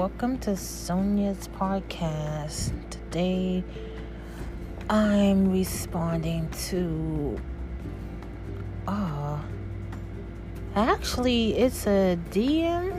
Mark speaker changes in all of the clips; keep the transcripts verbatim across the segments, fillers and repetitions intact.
Speaker 1: welcome to Sonia's podcast. Today, I'm responding to, uh, actually, it's a D M,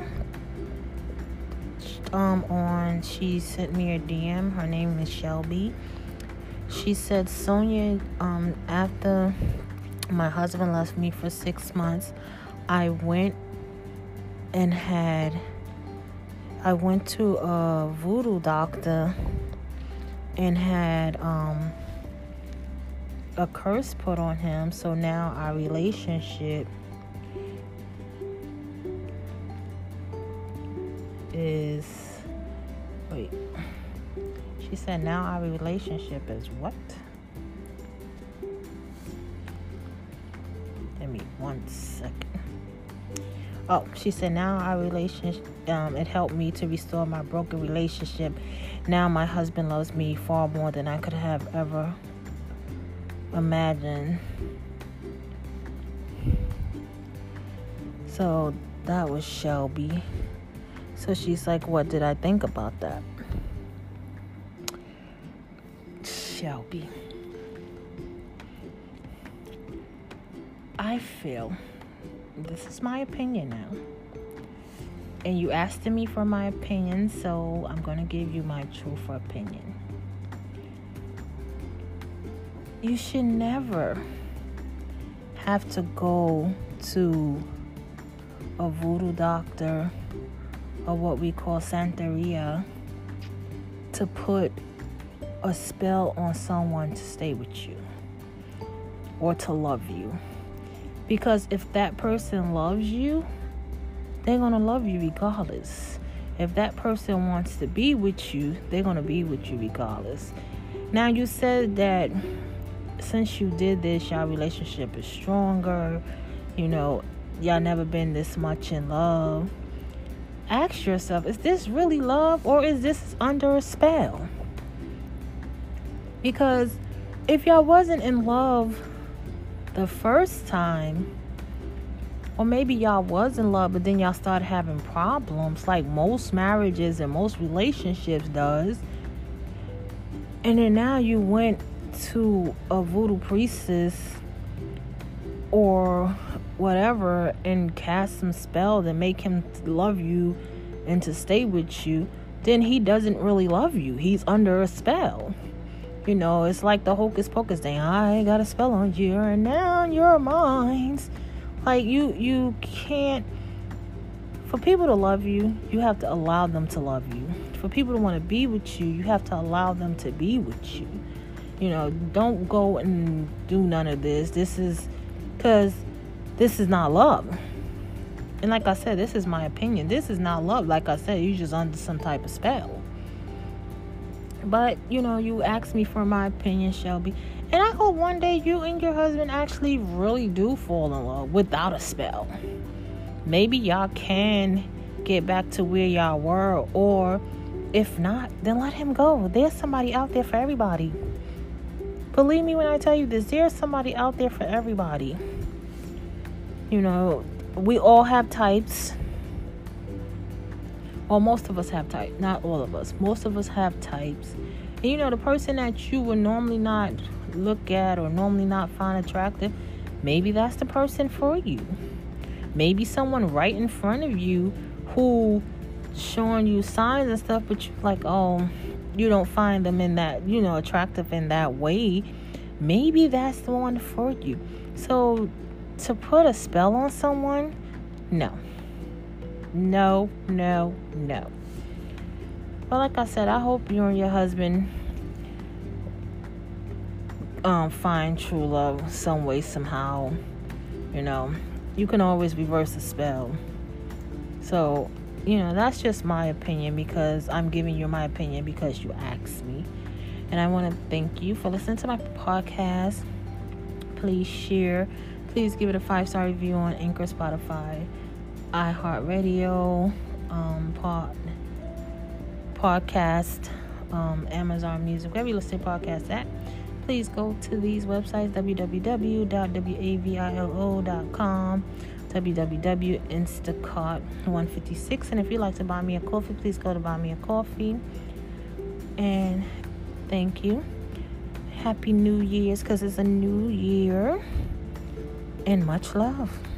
Speaker 1: um, on, she sent me a D M, her name is Shelby. She said, Sonia, um, after my husband left me for six months, I went and had I went to a voodoo doctor and had um, a curse put on him. So now our relationship is... Wait. She said now our relationship is what? Give me one second. Oh, she said, now our relationship, um, it helped me to restore my broken relationship. Now my husband loves me far more than I could have ever imagined. So that was Shelby. So she's like, what did I think about that? Shelby. I feel... This is my opinion now. And you asked me for my opinion, so I'm going to give you my truth opinion. You should never have to go to a voodoo doctor or what we call Santeria to put a spell on someone to stay with you or to love you. Because if that person loves you, they're going to love you regardless. If that person wants to be with you, they're going to be with you regardless. Now, you said that since you did this, your relationship is stronger. You know, y'all never been this much in love. Ask yourself, is this really love or is this under a spell? Because if y'all wasn't in love the first time, or maybe y'all was in love but then y'all started having problems like most marriages and most relationships does, and then now you went to a voodoo priestess or whatever and cast some spell to make him love you and to stay with you, then he doesn't really love you. He's under a spell. You know, it's like the hocus pocus thing. I got a spell on you and now you're mine. Like, you, you can't... For people to love you, you have to allow them to love you. For people to want to be with you, you have to allow them to be with you. You know, don't go and do none of this. This is... Because this is not love. And like I said, this is my opinion. This is not love. Like I said, you're just under some type of spell. But, you know, you asked me for my opinion, Shelby. And I hope one day you and your husband actually really do fall in love without a spell. Maybe y'all can get back to where y'all were. Or if not, then let him go. There's somebody out there for everybody. Believe me when I tell you this. There's somebody out there for everybody. You know, we all have types. Well, most of us have types. Not all of us. Most of us have types. And you know, the person that you would normally not look at or normally not find attractive, maybe that's the person for you. Maybe someone right in front of you who showing you signs and stuff, but you're like, oh, you don't find them in that, you know, attractive in that way. Maybe that's the one for you. So to put a spell on someone, no. No, no, no. But like I said, I hope you and your husband um, find true love some way, somehow. You know, you can always reverse a spell. So, you know, that's just my opinion, because I'm giving you my opinion because you asked me. And I want to thank you for listening to my podcast. Please share. Please give it a five-star review on Anchor, Spotify, iHeartRadio, um, pod, podcast, um, Amazon Music, wherever you listen to podcasts at. Please go to these websites, w w w dot wavilo dot com, w w w dot instacart one fifty-six. And if you'd like to buy me a coffee, please go to Buy Me a Coffee. And thank you. Happy New Year's, because it's a new year. And much love.